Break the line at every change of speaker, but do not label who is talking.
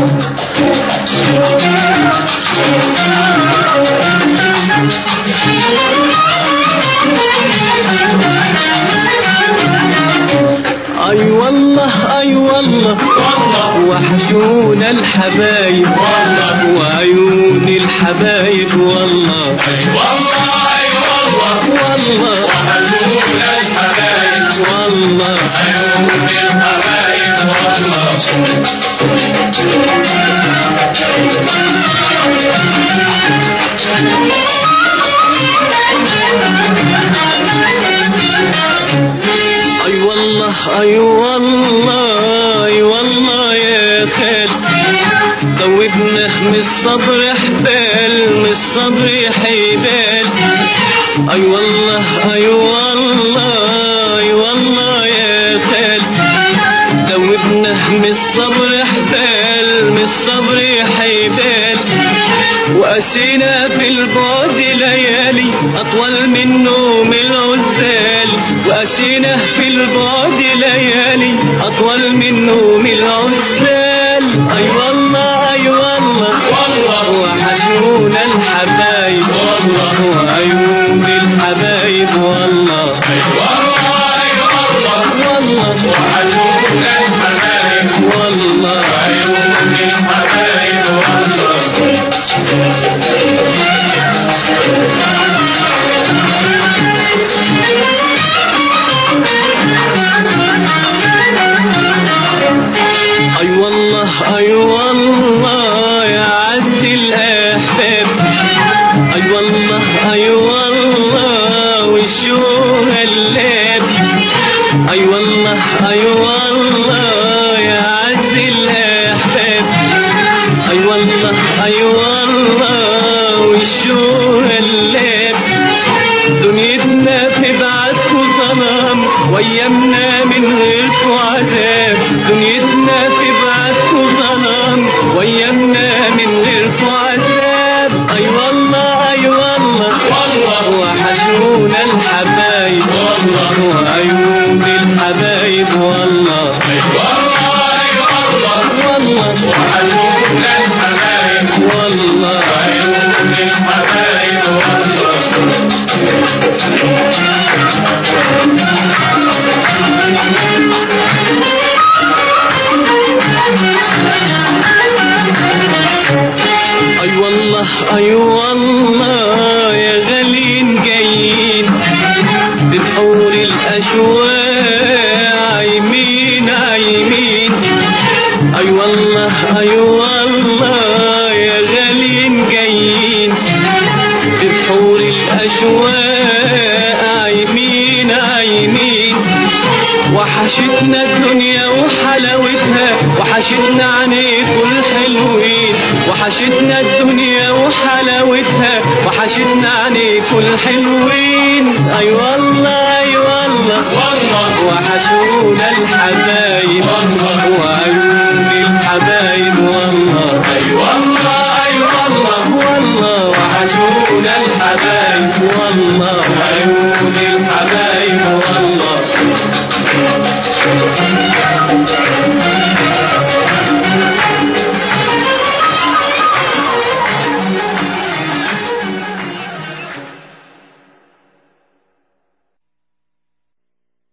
اي والله اي والله وحشونا الحبايب وعيون الحبايب والله.
اي والله
والله
وحشونا الحبايب
والله
عيون الحبايب والله.
اي والله اي والله اي والله يا خال دوبنا من الصبر حبال من الصبر حبال. اي والله اي والله اي والله يا خال دوبنا من الصبر حبال من الصبر حبال. وقسينا في البعد ليالي اطول من نوم العزال. وقسينا في البعد ليالي اطول من نوم العزال. اي والله اي والله وحشونا الحبايب وعيون الحبايب والله.
اي والله وحشونا الحبايب
والله
عيون الحبايب والله.
اي والله اي والله يا عز الاحباب. اي والله اي والله والشوق اللاب. اي والله اي والله يا عز الاحباب. اي والله اي والله والشوق اللاب. دنيتنا في بعدكوا ظلام وايامنا من غيركوا عذاب. دنيتنا في بعدكوا ظلام وايامنا من غيركوا عذاب. اي والله اي والله وحشونا الحبايب وعيون الحبايب والله.
اي والله وحشونا الحبايب
والله
عيون الحبايب والله.
اي والله اي والله يا غالين جايين بتحور الاشواق عايمين عايمين. اي والله اي والله يا غالين جايين بتحور الاشواق عايمين عايمين. وحشتنا الدنيا وحلاوتها وحشتنا عنيكوا الحلوين. وحشتنا الدنيا وحلاوتها وحشتنا عنيكوا الحلوين. اي والله اي والله وحشونا الحبايب